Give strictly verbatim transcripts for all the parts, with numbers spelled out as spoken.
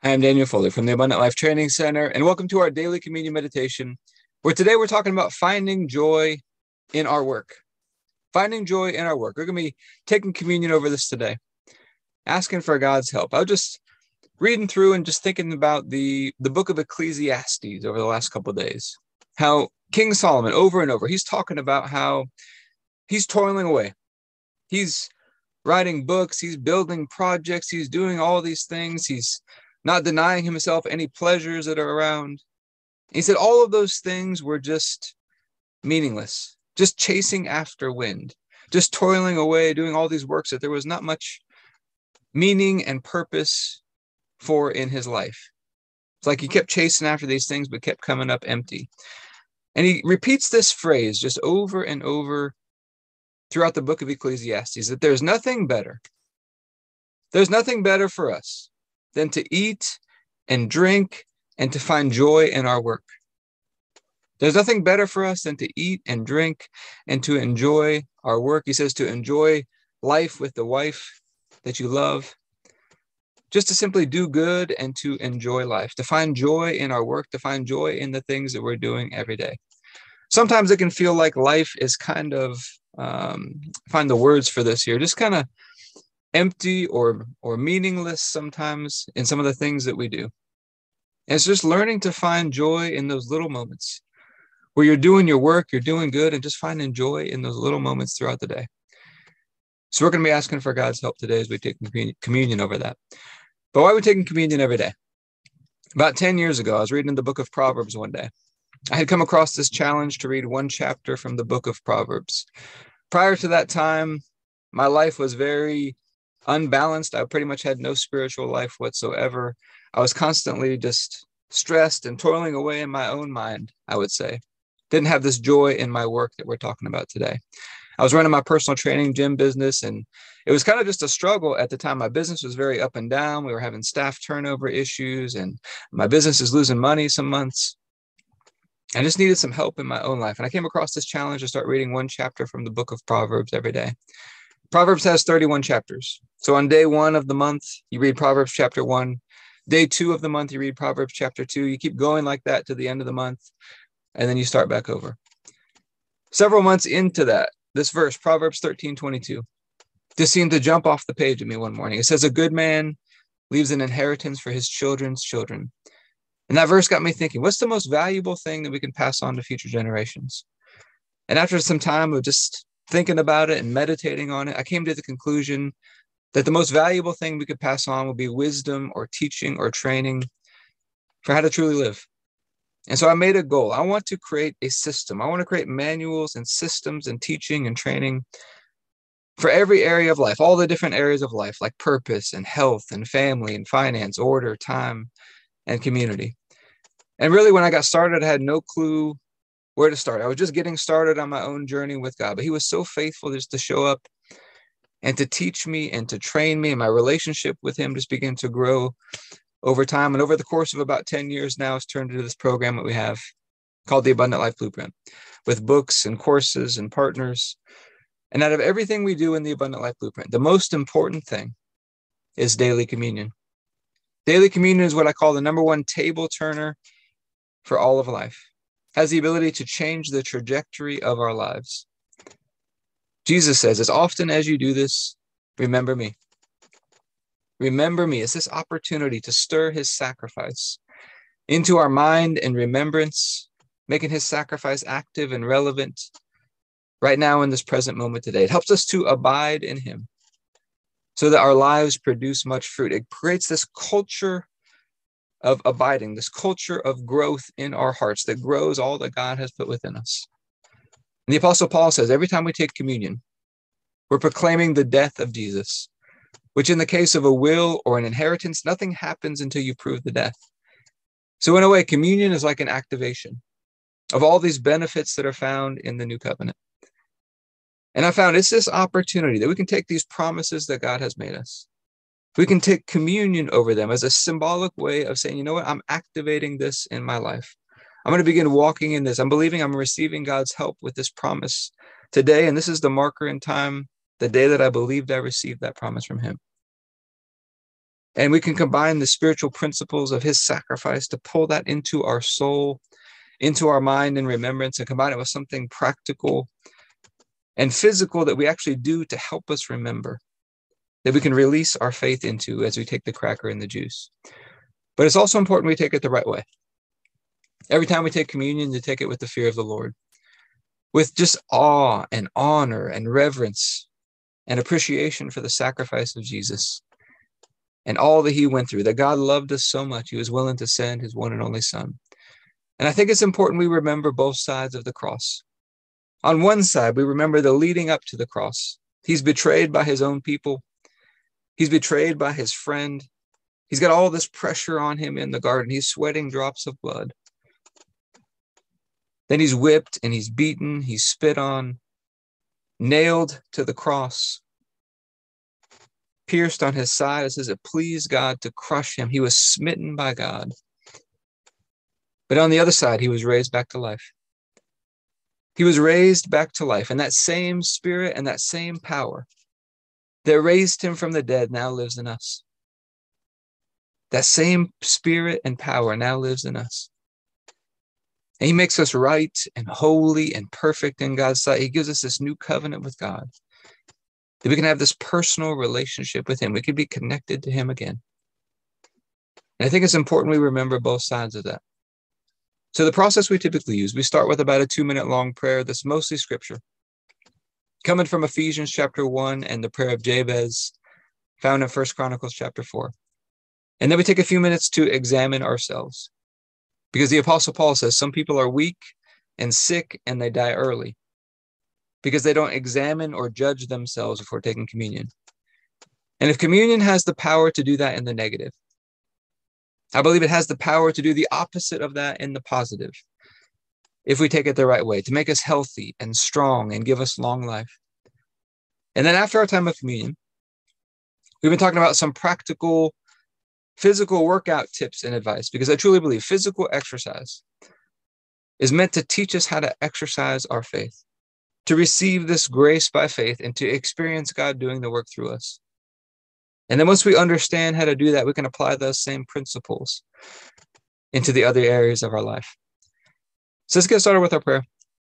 I am Daniel Fuller from the Abundant Life Training Center, and welcome to our daily communion meditation, where today we're talking about finding joy in our work. Finding joy in our work. We're going to be taking communion over this today, asking for God's help. I was just reading through and just thinking about the, the book of Ecclesiastes over the last couple of days, how King Solomon, over and over, he's talking about how he's toiling away. He's writing books, he's building projects, he's doing all these things, he's not denying himself any pleasures that are around. He said all of those things were just meaningless, just chasing after wind, just toiling away, doing all these works that there was not much meaning and purpose for in his life. It's like he kept chasing after these things, but kept coming up empty. And he repeats this phrase just over and over throughout the book of Ecclesiastes, that there's nothing better. There's nothing better for us than to eat and drink and to find joy in our work. There's nothing better for us than to eat and drink and to enjoy our work. He says to enjoy life with the wife that you love, just to simply do good and to enjoy life, to find joy in our work, to find joy in the things that we're doing every day. Sometimes it can feel like life is kind of, um, find the words for this here, just kind of empty or or meaningless sometimes in some of the things that we do. And it's just learning to find joy in those little moments where you're doing your work, you're doing good, and just finding joy in those little moments throughout the day. So we're going to be asking for God's help today as we take communion over that. But why are we taking communion every day? About ten years ago, I was reading the book of Proverbs one day. I had come across this challenge to read one chapter from the book of Proverbs. Prior to that time, my life was very unbalanced. I pretty much had no spiritual life whatsoever. I was constantly just stressed and toiling away in my own mind, I would say. Didn't have this joy in my work that we're talking about today. I was running my personal training gym business, and it was kind of just a struggle at the time. My business was very up and down. We were having staff turnover issues, and my business is losing money some months. I just needed some help in my own life. And I came across this challenge to start reading one chapter from the book of Proverbs every day. Proverbs has thirty-one chapters. So on day one of the month, you read Proverbs chapter one. Day two of the month, you read Proverbs chapter two. You keep going like that to the end of the month, and then you start back over. Several months into that, this verse, Proverbs thirteen twenty-two, just seemed to jump off the page at me one morning. It says, a good man leaves an inheritance for his children's children. And that verse got me thinking, what's the most valuable thing that we can pass on to future generations? And after some time of just thinking about it and meditating on it, I came to the conclusion that the most valuable thing we could pass on would be wisdom or teaching or training for how to truly live. And so I made a goal. I want to create a system. I want to create manuals and systems and teaching and training for every area of life, all the different areas of life, like purpose and health and family and finance, order, time, and community. And really, when I got started, I had no clue where to start. I was just getting started on my own journey with God, but he was so faithful just to show up and to teach me and to train me, and my relationship with him just began to grow over time. And over the course of about ten years now, it's turned into this program that we have called the Abundant Life Blueprint, with books and courses and partners. And out of everything we do in the Abundant Life Blueprint, the most important thing is daily communion. Daily communion is what I call the number one table turner for all of life. Has the ability to change the trajectory of our lives. Jesus says, as often as you do this, remember me. Remember me. It's this opportunity to stir his sacrifice into our mind and remembrance, making his sacrifice active and relevant right now in this present moment today. It helps us to abide in him so that our lives produce much fruit. It creates this culture of abiding, this culture of growth in our hearts that grows all that God has put within us. And the Apostle Paul says every time we take communion, we're proclaiming the death of Jesus, which in the case of a will or an inheritance, nothing happens until you prove the death. So in a way, communion is like an activation of all these benefits that are found in the new covenant. And I found it's this opportunity that we can take these promises that God has made us. We can take communion over them as a symbolic way of saying, you know what, I'm activating this in my life. I'm going to begin walking in this. I'm believing I'm receiving God's help with this promise today. And this is the marker in time, the day that I believed I received that promise from him. And we can combine the spiritual principles of his sacrifice to pull that into our soul, into our mind and remembrance, and combine it with something practical and physical that we actually do to help us remember, that we can release our faith into as we take the cracker and the juice. But it's also important we take it the right way. Every time we take communion, to take it with the fear of the Lord, with just awe and honor and reverence and appreciation for the sacrifice of Jesus and all that he went through, that God loved us so much, he was willing to send his one and only son. And I think it's important we remember both sides of the cross. On one side, we remember the leading up to the cross. He's betrayed by his own people. He's betrayed by his friend. He's got all this pressure on him in the garden. He's sweating drops of blood. Then he's whipped and he's beaten. He's spit on, nailed to the cross, pierced on his side. It says it pleased God to crush him. He was smitten by God. But on the other side, he was raised back to life. He was raised back to life. And that same spirit and that same power that raised him from the dead now lives in us. That same spirit and power now lives in us. And he makes us right and holy and perfect in God's sight. He gives us this new covenant with God, that we can have this personal relationship with him. We can be connected to him again. And I think it's important we remember both sides of that. So the process we typically use, we start with about a two minute long prayer that's mostly scripture, coming from Ephesians chapter one and the prayer of Jabez, found in First Chronicles chapter four. And then we take a few minutes to examine ourselves, because the Apostle Paul says some people are weak and sick and they die early because they don't examine or judge themselves before taking communion. And if communion has the power to do that in the negative, I believe it has the power to do the opposite of that in the positive, if we take it the right way, to make us healthy and strong and give us long life. And then after our time of communion, we've been talking about some practical physical workout tips and advice, because I truly believe physical exercise is meant to teach us how to exercise our faith, to receive this grace by faith and to experience God doing the work through us. And then once we understand how to do that, we can apply those same principles into the other areas of our life. So let's get started with our prayer.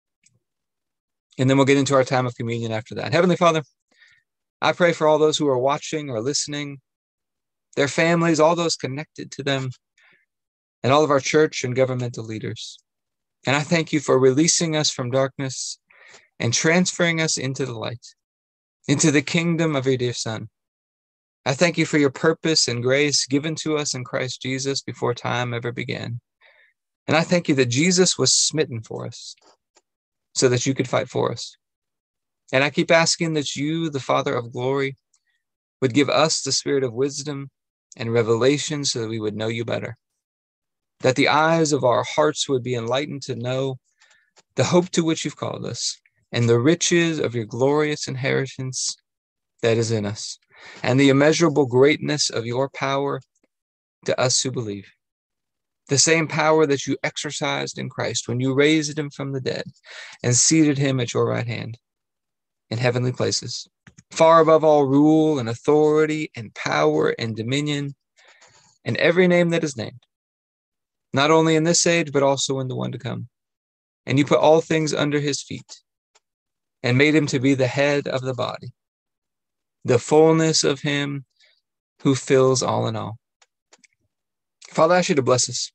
And then we'll get into our time of communion after that. Heavenly Father, I pray for all those who are watching or listening, their families, all those connected to them, and all of our church and governmental leaders. And I thank you for releasing us from darkness and transferring us into the light, into the kingdom of your dear Son. I thank you for your purpose and grace given to us in Christ Jesus before time ever began. And I thank you that Jesus was smitten for us so that you could fight for us. And I keep asking that you, the Father of glory, would give us the spirit of wisdom and revelation so that we would know you better, that the eyes of our hearts would be enlightened to know the hope to which you've called us and the riches of your glorious inheritance that is in us, and the immeasurable greatness of your power to us who believe. The same power that you exercised in Christ when you raised him from the dead and seated him at your right hand in heavenly places, far above all rule and authority and power and dominion and every name that is named, not only in this age, but also in the one to come. And you put all things under his feet and made him to be the head of the body, the fullness of him who fills all in all. Father, I ask you to bless us,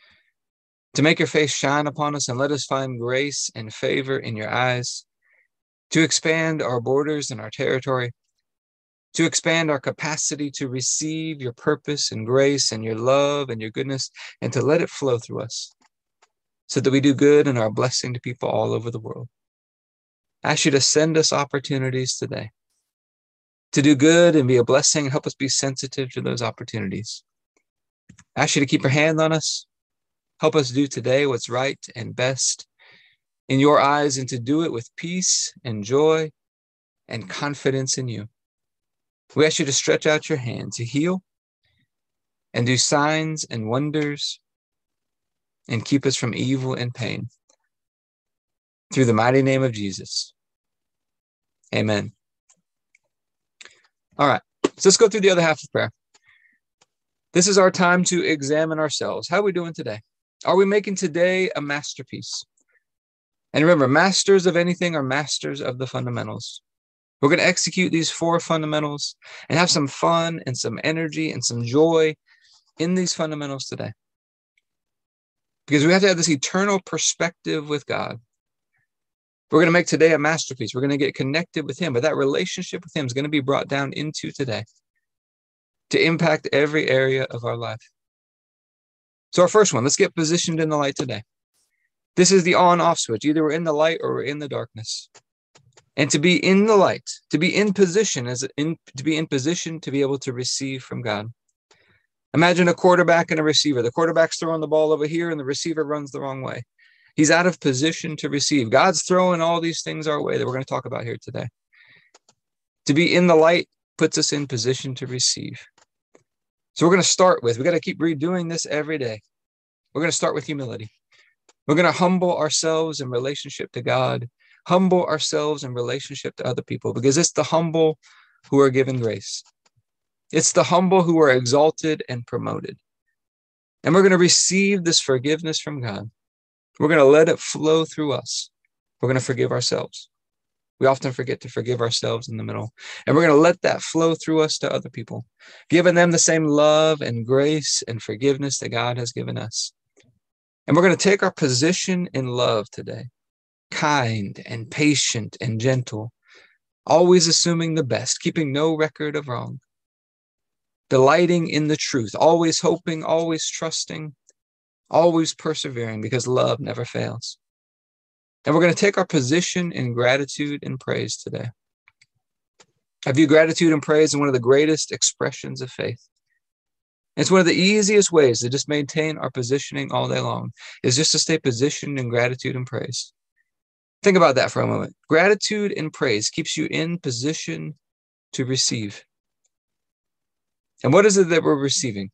to make your face shine upon us and let us find grace and favor in your eyes, to expand our borders and our territory, to expand our capacity to receive your purpose and grace and your love and your goodness, and to let it flow through us so that we do good and are a blessing to people all over the world. I ask you to send us opportunities today to do good and be a blessing, and help us be sensitive to those opportunities. I ask you to keep your hand on us. Help us do today what's right and best in your eyes, and to do it with peace and joy and confidence in you. We ask you to stretch out your hand to heal and do signs and wonders and keep us from evil and pain. Through the mighty name of Jesus. Amen. All right, so let's go through the other half of prayer. This is our time to examine ourselves. How are we doing today? Are we making today a masterpiece? And remember, masters of anything are masters of the fundamentals. We're going to execute these four fundamentals and have some fun and some energy and some joy in these fundamentals today. Because we have to have this eternal perspective with God. We're going to make today a masterpiece. We're going to get connected with him, but that relationship with him is going to be brought down into today to impact every area of our life. So our first one, let's get positioned in the light today. This is the on-off switch. Either we're in the light or we're in the darkness. And to be in the light, to be in position, as in, to be in position to be able to receive from God. Imagine a quarterback and a receiver. The quarterback's throwing the ball over here and the receiver runs the wrong way. He's out of position to receive. God's throwing all these things our way that we're going to talk about here today. To be in the light puts us in position to receive. So we're going to start with, we got to keep redoing this every day. We're going to start with humility. We're going to humble ourselves in relationship to God, humble ourselves in relationship to other people, because it's the humble who are given grace. It's the humble who are exalted and promoted. And we're going to receive this forgiveness from God. We're going to let it flow through us. We're going to forgive ourselves. We often forget to forgive ourselves in the middle. And we're going to let that flow through us to other people, giving them the same love and grace and forgiveness that God has given us. And we're going to take our position in love today, kind and patient and gentle, always assuming the best, keeping no record of wrong, delighting in the truth, always hoping, always trusting, always persevering, because love never fails. And we're going to take our position in gratitude and praise today. I view gratitude and praise as one of the greatest expressions of faith. It's one of the easiest ways to just maintain our positioning all day long, is just to stay positioned in gratitude and praise. Think about that for a moment. Gratitude and praise keeps you in position to receive. And what is it that we're receiving?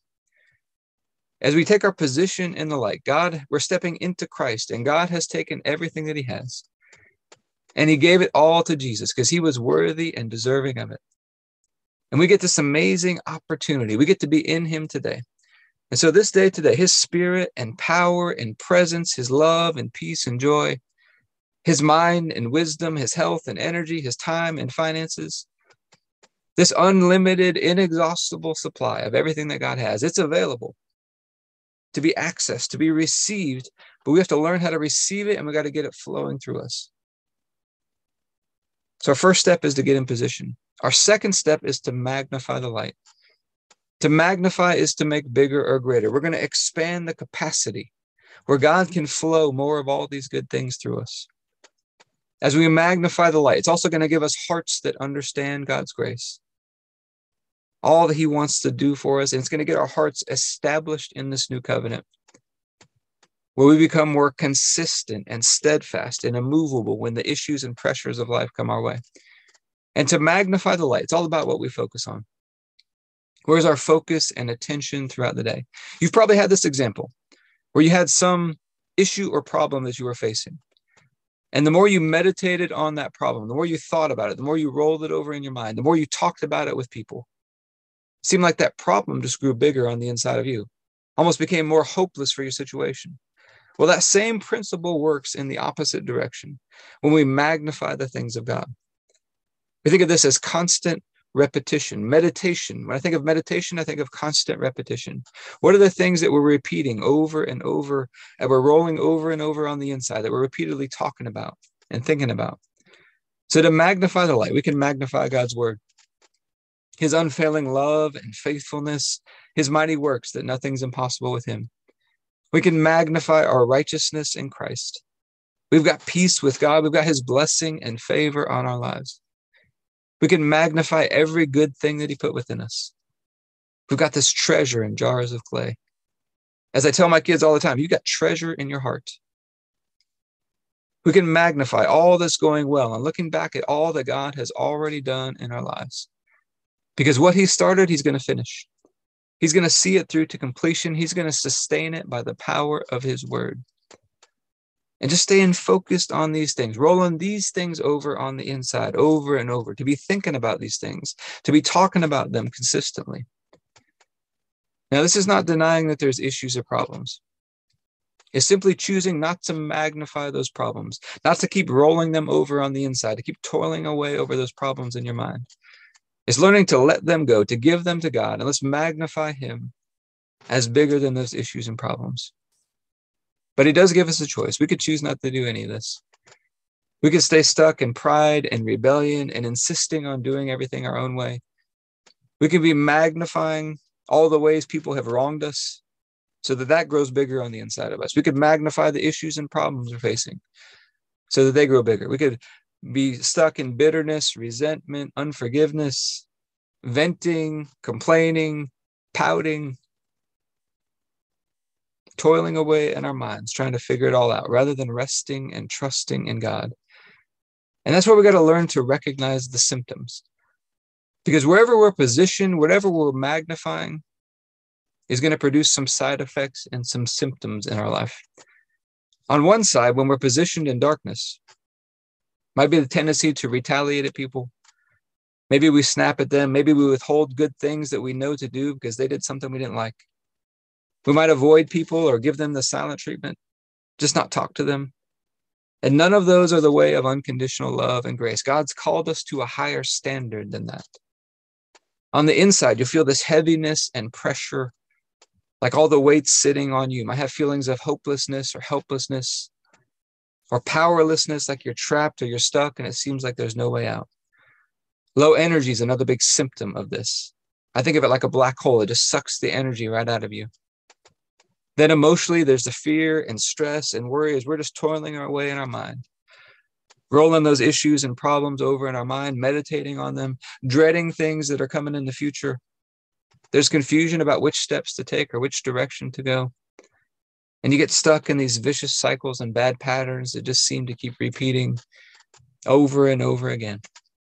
As we take our position in the light, God, we're stepping into Christ, and God has taken everything that he has. And he gave it all to Jesus because he was worthy and deserving of it. And we get this amazing opportunity. We get to be in him today. And so this day today, his spirit and power and presence, his love and peace and joy, his mind and wisdom, his health and energy, his time and finances, this unlimited, inexhaustible supply of everything that God has, it's available to be accessed, to be received, but we have to learn how to receive it, and we got to get it flowing through us. So our first step is to get in position. Our second step is to magnify the light. To magnify is to make bigger or greater. We're going to expand the capacity where God can flow more of all these good things through us. As we magnify the light, it's also going to give us hearts that understand God's grace, all that he wants to do for us. And it's going to get our hearts established in this new covenant, where we become more consistent and steadfast and immovable when the issues and pressures of life come our way. And to magnify the light, it's all about what we focus on. Where's our focus and attention throughout the day? You've probably had this example where you had some issue or problem that you were facing. And the more you meditated on that problem, the more you thought about it, the more you rolled it over in your mind, the more you talked about it with people, it seemed like that problem just grew bigger on the inside of you, almost became more hopeless for your situation. Well, that same principle works in the opposite direction when we magnify the things of God. We think of this as constant repetition, meditation. When I think of meditation, I think of constant repetition. What are the things that we're repeating over and over, and we're rolling over and over on the inside, that we're repeatedly talking about and thinking about? So to magnify the light, we can magnify God's word, his unfailing love and faithfulness, his mighty works, that nothing's impossible with him. We can magnify our righteousness in Christ. We've got peace with God. We've got his blessing and favor on our lives. We can magnify every good thing that he put within us. We've got this treasure in jars of clay. As I tell my kids all the time, you've got treasure in your heart. We can magnify all that's going well and looking back at all that God has already done in our lives. Because what he started, he's going to finish. He's going to see it through to completion. He's going to sustain it by the power of his word. And just staying focused on these things, rolling these things over on the inside, over and over, to be thinking about these things, to be talking about them consistently. Now, this is not denying that there's issues or problems. It's simply choosing not to magnify those problems, not to keep rolling them over on the inside, to keep toiling away over those problems in your mind. It's learning to let them go, to give them to God, and let's magnify him as bigger than those issues and problems. But he does give us a choice. We could choose not to do any of this. We could stay stuck in pride and rebellion and insisting on doing everything our own way. We could be magnifying all the ways people have wronged us so that that grows bigger on the inside of us. We could magnify the issues and problems we're facing so that they grow bigger. We could be stuck in bitterness, resentment, unforgiveness, venting, complaining, pouting, toiling away in our minds, trying to figure it all out rather than resting and trusting in God. And that's where we got to learn to recognize the symptoms. Because wherever we're positioned, whatever we're magnifying is going to produce some side effects and some symptoms in our life. On one side, when we're positioned in darkness, might be the tendency to retaliate at people. Maybe we snap at them. Maybe we withhold good things that we know to do because they did something we didn't like. We might avoid people or give them the silent treatment, just not talk to them. And none of those are the way of unconditional love and grace. God's called us to a higher standard than that. On the inside, you'll feel this heaviness and pressure, like all the weight's sitting on you. You might have feelings of hopelessness or helplessness or powerlessness, like you're trapped or you're stuck and it seems like there's no way out. Low energy is another big symptom of this. I think of it like a black hole. It just sucks the energy right out of you. Then emotionally, there's the fear and stress and worry as we're just toiling our way in our mind, rolling those issues and problems over in our mind, meditating on them, dreading things that are coming in the future. There's confusion about which steps to take or which direction to go. And you get stuck in these vicious cycles and bad patterns that just seem to keep repeating over and over again.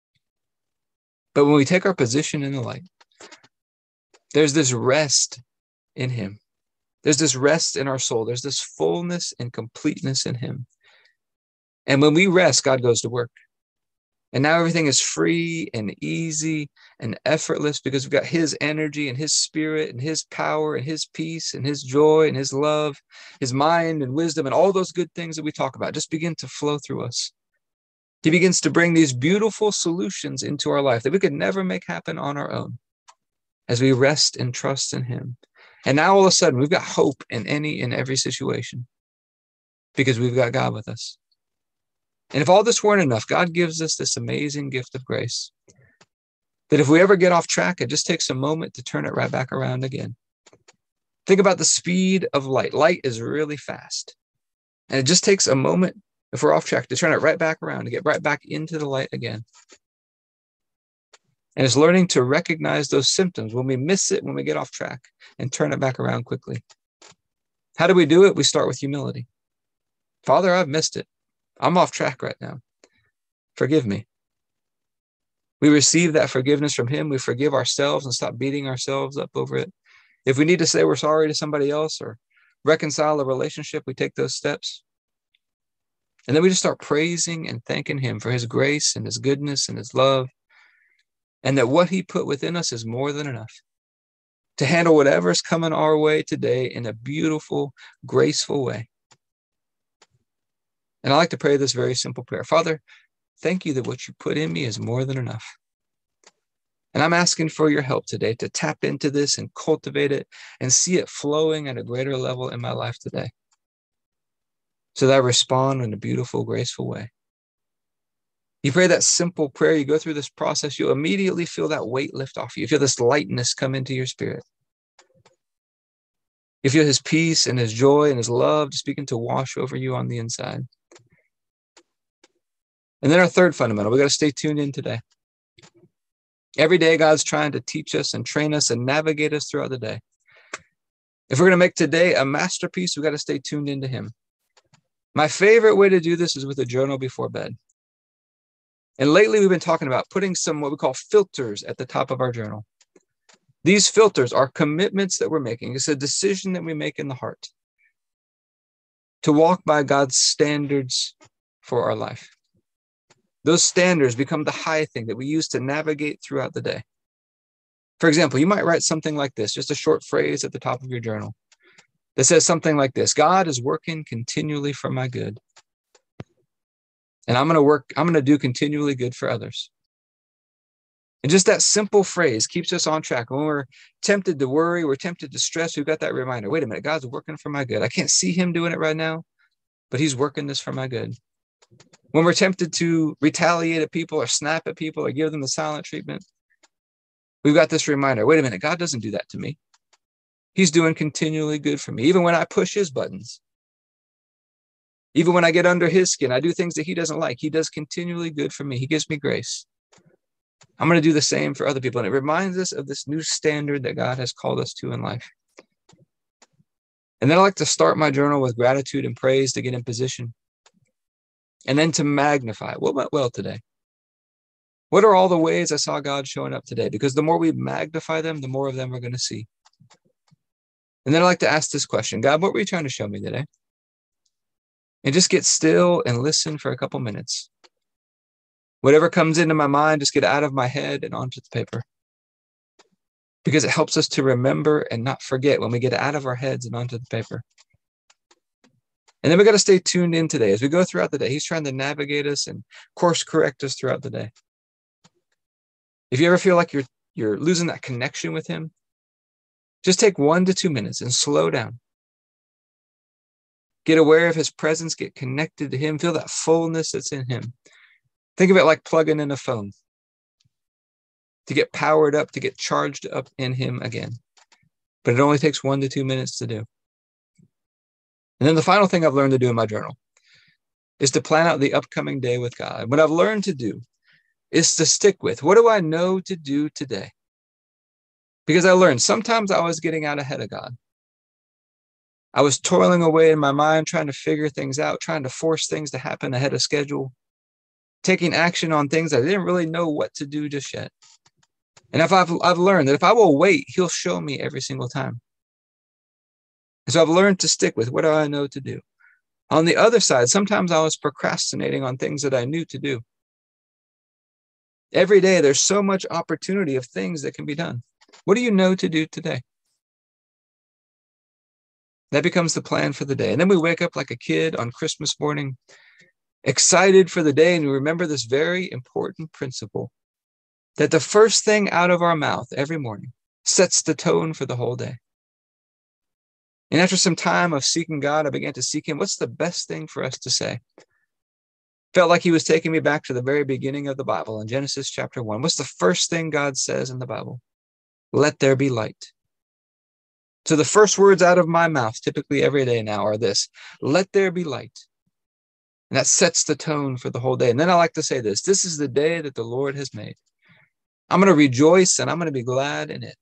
But when we take our position in the light, there's this rest in him. There's this rest in our soul. There's this fullness and completeness in him. And when we rest, God goes to work. And now everything is free and easy and effortless because we've got his energy and his spirit and his power and his peace and his joy and his love, his mind and wisdom and all those good things that we talk about just begin to flow through us. He begins to bring these beautiful solutions into our life that we could never make happen on our own as we rest and trust in him. And now all of a sudden we've got hope in any and every situation because we've got God with us. And if all this weren't enough, God gives us this amazing gift of grace that if we ever get off track, it just takes a moment to turn it right back around again. Think about the speed of light. Light is really fast. And it just takes a moment, if we're off track, to turn it right back around, to get right back into the light again. And it's learning to recognize those symptoms when we miss it, when we get off track, and turn it back around quickly. How do we do it? We start with humility. Father, I've missed it. I'm off track right now. Forgive me. We receive that forgiveness from him. We forgive ourselves and stop beating ourselves up over it. If we need to say we're sorry to somebody else or reconcile a relationship, we take those steps. And then we just start praising and thanking him for his grace and his goodness and his love. And that what he put within us is more than enough to handle whatever's coming our way today in a beautiful, graceful way. And I like to pray this very simple prayer. Father, thank you that what you put in me is more than enough. And I'm asking for your help today to tap into this and cultivate it and see it flowing at a greater level in my life today, so that I respond in a beautiful, graceful way. You pray that simple prayer, you go through this process, you'll immediately feel that weight lift off you. You feel this lightness come into your spirit. You feel his peace and his joy and his love just begin to wash over you on the inside. And then our third fundamental, we got to stay tuned in today. Every day, God's trying to teach us and train us and navigate us throughout the day. If we're going to make today a masterpiece, we got to stay tuned into him. My favorite way to do this is with a journal before bed. And lately, we've been talking about putting some what we call filters at the top of our journal. These filters are commitments that we're making. It's a decision that we make in the heart to walk by God's standards for our life. Those standards become the high thing that we use to navigate throughout the day. For example, you might write something like this, just a short phrase at the top of your journal that says something like this: God is working continually for my good. And I'm going to work, I'm going to do continually good for others. And just that simple phrase keeps us on track. When we're tempted to worry, we're tempted to stress, we've got that reminder. Wait a minute, God's working for my good. I can't see him doing it right now, but he's working this for my good. When we're tempted to retaliate at people or snap at people or give them the silent treatment, we've got this reminder. Wait a minute, God doesn't do that to me. He's doing continually good for me. Even when I push his buttons, even when I get under his skin, I do things that he doesn't like. He does continually good for me. He gives me grace. I'm going to do the same for other people. And it reminds us of this new standard that God has called us to in life. And then I like to start my journal with gratitude and praise to get in position. And then to magnify. What went well today? What are all the ways I saw God showing up today? Because the more we magnify them, the more of them we're going to see. And then I like to ask this question: God, what were you trying to show me today? And just get still and listen for a couple minutes. Whatever comes into my mind, just get out of my head and onto the paper. Because it helps us to remember and not forget when we get out of our heads and onto the paper. And then we got to stay tuned in today. As we go throughout the day, he's trying to navigate us and course correct us throughout the day. If you ever feel like you're, you're losing that connection with him, just take one to two minutes and slow down. Get aware of his presence, get connected to him, feel that fullness that's in him. Think of it like plugging in a phone to get powered up, to get charged up in him again. But it only takes one to two minutes to do. And then the final thing I've learned to do in my journal is to plan out the upcoming day with God. What I've learned to do is to stick with, what do I know to do today? Because I learned sometimes I was getting out ahead of God. I was toiling away in my mind, trying to figure things out, trying to force things to happen ahead of schedule, taking action on things I didn't really know what to do just yet. And if I've, I've learned that if I will wait, he'll show me every single time. And so I've learned to stick with, what do I know to do? On the other side, sometimes I was procrastinating on things that I knew to do. Every day, there's so much opportunity of things that can be done. What do you know to do today? That becomes the plan for the day. And then we wake up like a kid on Christmas morning, excited for the day. And we remember this very important principle, that the first thing out of our mouth every morning sets the tone for the whole day. And after some time of seeking God, I began to seek him. What's the best thing for us to say? Felt like he was taking me back to the very beginning of the Bible in Genesis chapter one. What's the first thing God says in the Bible? Let there be light. So the first words out of my mouth, typically every day now, are this: let there be light. And that sets the tone for the whole day. And then I like to say this: this is the day that the Lord has made. I'm going to rejoice and I'm going to be glad in it.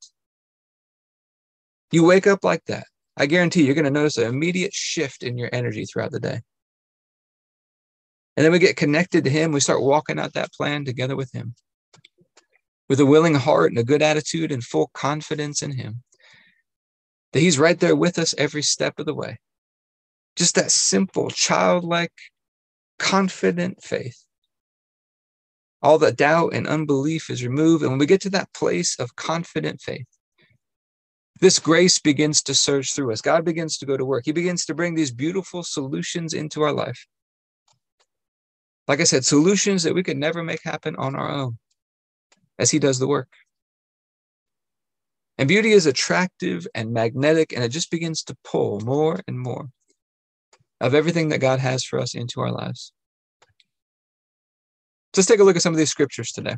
You wake up like that, I guarantee you're going to notice an immediate shift in your energy throughout the day. And then we get connected to him. We start walking out that plan together with him, with a willing heart and a good attitude and full confidence in him, that he's right there with us every step of the way. Just that simple, childlike, confident faith. All the doubt and unbelief is removed. And when we get to that place of confident faith, this grace begins to surge through us. God begins to go to work. He begins to bring these beautiful solutions into our life. Like I said, solutions that we could never make happen on our own, as he does the work. And beauty is attractive and magnetic, and it just begins to pull more and more of everything that God has for us into our lives. Let's take a look at some of these scriptures today.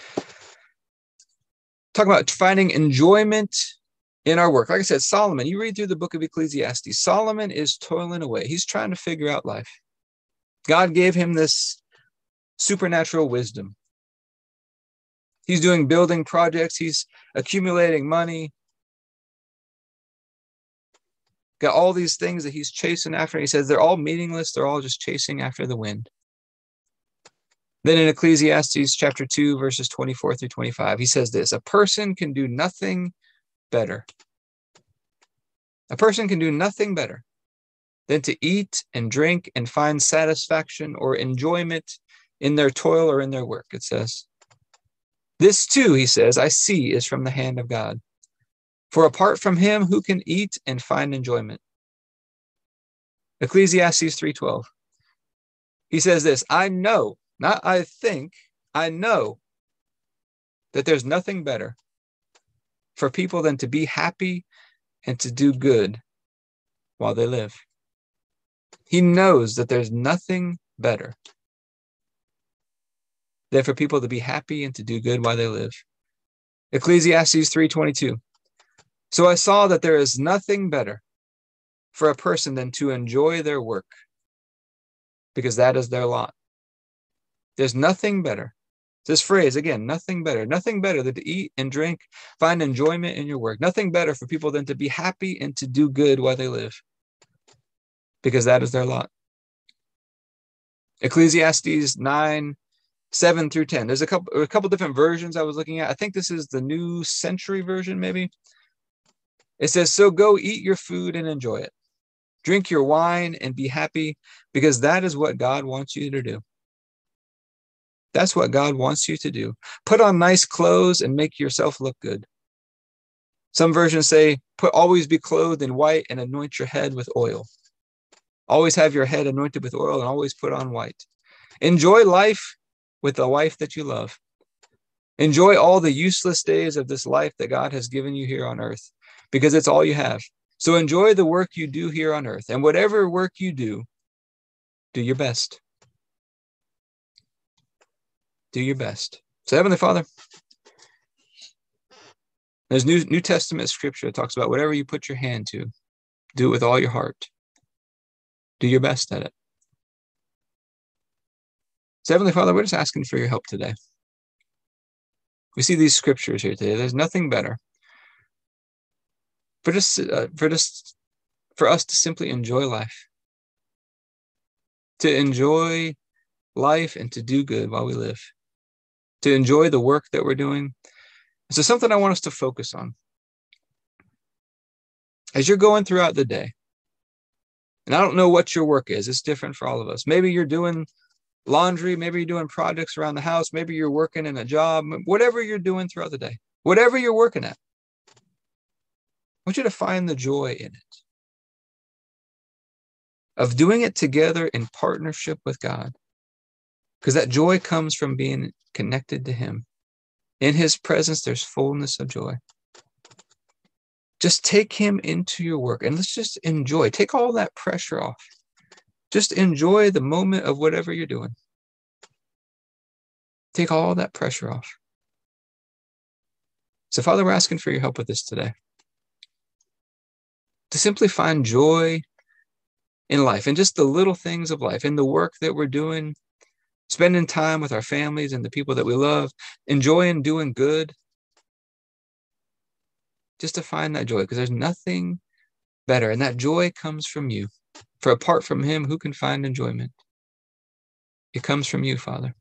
Talk about finding enjoyment in our work. Like I said, Solomon, you read through the book of Ecclesiastes, Solomon is toiling away. He's trying to figure out life. God gave him this supernatural wisdom. He's doing building projects. He's accumulating money. Got all these things that he's chasing after. He says they're all meaningless. They're all just chasing after the wind. Then in Ecclesiastes chapter two, verses twenty-four through twenty-five, he says this: a person can do nothing better. A person can do nothing better than to eat and drink and find satisfaction or enjoyment in their toil or in their work, it says. This too, he says, I see is from the hand of God. For apart from him, who can eat and find enjoyment? Ecclesiastes three twelve. He says this, I know, not I think, I know that there's nothing better for people than to be happy and to do good while they live. He knows that there's nothing better than for people to be happy and to do good while they live. Ecclesiastes three twenty-two. So I saw that there is nothing better for a person than to enjoy their work, because that is their lot. There's nothing better. This phrase, again, nothing better. Nothing better than to eat and drink, find enjoyment in your work. Nothing better for people than to be happy and to do good while they live, because that is their lot. Ecclesiastes nine, seven through ten. There's a couple, a couple different versions I was looking at. I think this is the New Century Version, maybe. It says, so go eat your food and enjoy it. Drink your wine and be happy, because that is what God wants you to do. That's what God wants you to do. Put on nice clothes and make yourself look good. Some versions say, put always be clothed in white and anoint your head with oil. Always have your head anointed with oil and always put on white. Enjoy life with the wife that you love. Enjoy all the useless days of this life that God has given you here on earth, because it's all you have. So enjoy the work you do here on earth, and whatever work you do, do your best. Do your best. So Heavenly Father, there's New, New Testament scripture that talks about whatever you put your hand to, do it with all your heart. Do your best at it. So Heavenly Father, we're just asking for your help today. We see these scriptures here today. There's nothing better for just uh, for just for us to simply enjoy life, to enjoy life and to do good while we live, to enjoy the work that we're doing. So something I want us to focus on as you're going throughout the day. And I don't know what your work is. It's different for all of us. Maybe you're doing laundry. Maybe you're doing projects around the house. Maybe you're working in a job. Whatever you're doing throughout the day, whatever you're working at, I want you to find the joy in it, of doing it together in partnership with God, because that joy comes from being connected to him. In his presence, there's fullness of joy. Just take him into your work and let's just enjoy. Take all that pressure off. Just enjoy the moment of whatever you're doing. Take all that pressure off. So, Father, we're asking for your help with this today. To simply find joy in life, and just the little things of life, in the work that we're doing, spending time with our families and the people that we love, enjoying doing good. Just to find that joy, because there's nothing better. And that joy comes from you. For apart from him, who can find enjoyment? It comes from you, Father.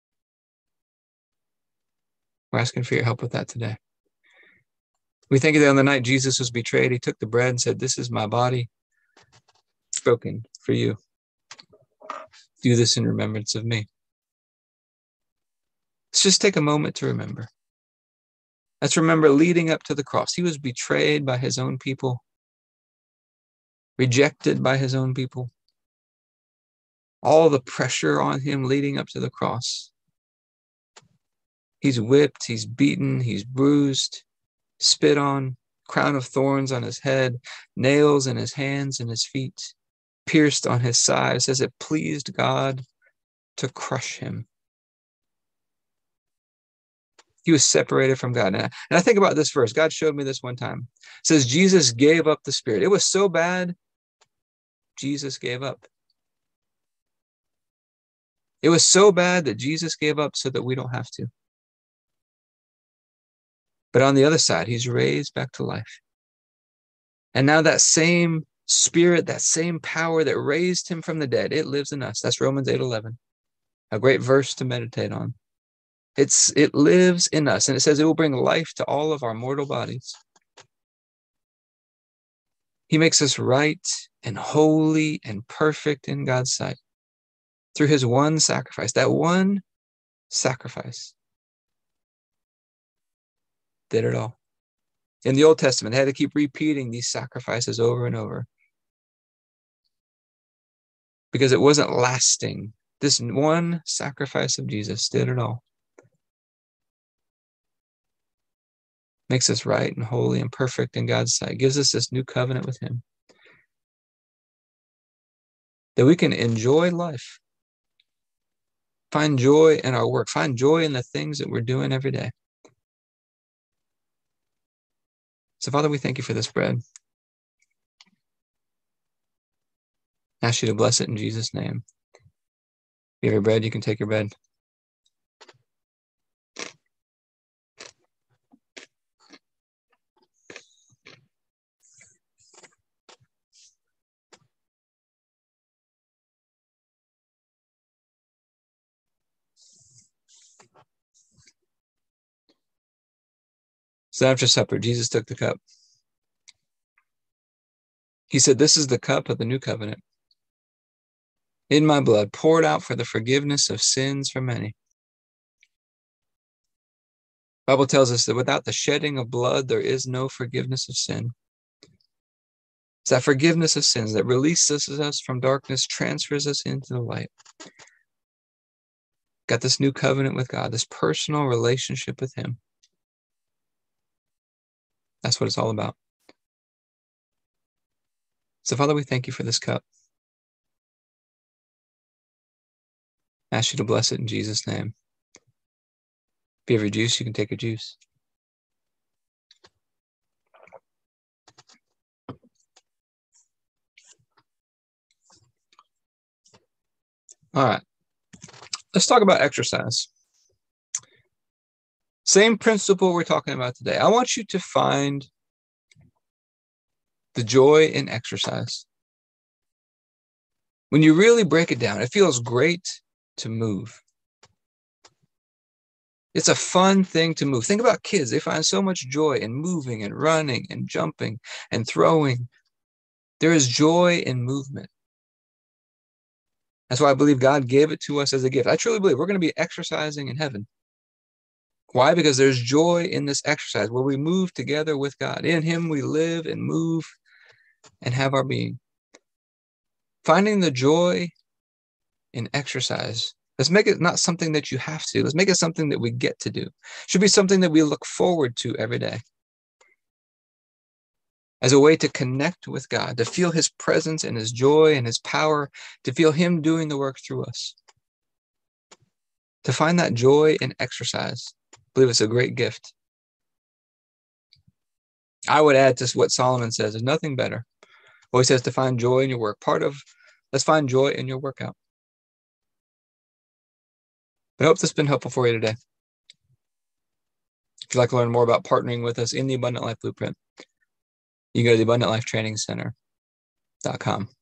We're asking for your help with that today. We thank you that on the night Jesus was betrayed, he took the bread and said, this is my body broken for you. Do this in remembrance of me. Let's just take a moment to remember. Let's remember leading up to the cross. He was betrayed by his own people, rejected by his own people. All the pressure on him leading up to the cross. He's whipped, he's beaten, he's bruised, spit on, crown of thorns on his head, nails in his hands and his feet, pierced on his side. It says it pleased God to crush him. He was separated from God. And I, and I think about this verse. God showed me this one time. It says Jesus gave up the spirit. It was so bad, Jesus gave up. It was so bad that Jesus gave up so that we don't have to. But on the other side, he's raised back to life. And now that same spirit, that same power that raised him from the dead, it lives in us. That's Romans eight eleven. A great verse to meditate on. It's it lives in us, and it says it will bring life to all of our mortal bodies. He makes us right and holy and perfect in God's sight through his one sacrifice. That one sacrifice did it all. In the Old Testament, they had to keep repeating these sacrifices over and over because it wasn't lasting. This one sacrifice of Jesus did it all. Makes us right and holy and perfect in God's sight. Gives us this new covenant with him. That we can enjoy life. Find joy in our work. Find joy in the things that we're doing every day. So, Father, we thank you for this bread. I ask you to bless it in Jesus' name. If you have your bread, you can take your bread. So after supper, Jesus took the cup. He said, "This is the cup of the new covenant, in my blood, poured out for the forgiveness of sins for many." The Bible tells us that without the shedding of blood, there is no forgiveness of sin. It's that forgiveness of sins that releases us from darkness, transfers us into the light. Got this new covenant with God, this personal relationship with him. That's what it's all about. So, Father, we thank you for this cup. I ask you to bless it in Jesus' name. If you have your juice, you can take your juice. All right. Let's talk about exercise. Same principle we're talking about today. I want you to find the joy in exercise. When you really break it down, it feels great to move. It's a fun thing to move. Think about kids. They find so much joy in moving and running and jumping and throwing. There is joy in movement. That's why I believe God gave it to us as a gift. I truly believe we're going to be exercising in heaven. Why? Because there's joy in this exercise where we move together with God. In him we live and move and have our being. Finding the joy in exercise. Let's make it not something that you have to. Let's make it something that we get to do. It should be something that we look forward to every day. As a way to connect with God, to feel his presence and his joy and his power, to feel him doing the work through us. To find that joy in exercise. I believe it's a great gift. I would add to what Solomon says, there's nothing better. Well, he says to find joy in your work. Part of, let's find joy in your workout. I hope this has been helpful for you today. If you'd like to learn more about partnering with us in the Abundant Life Blueprint, you can go to the abundant life training center dot com.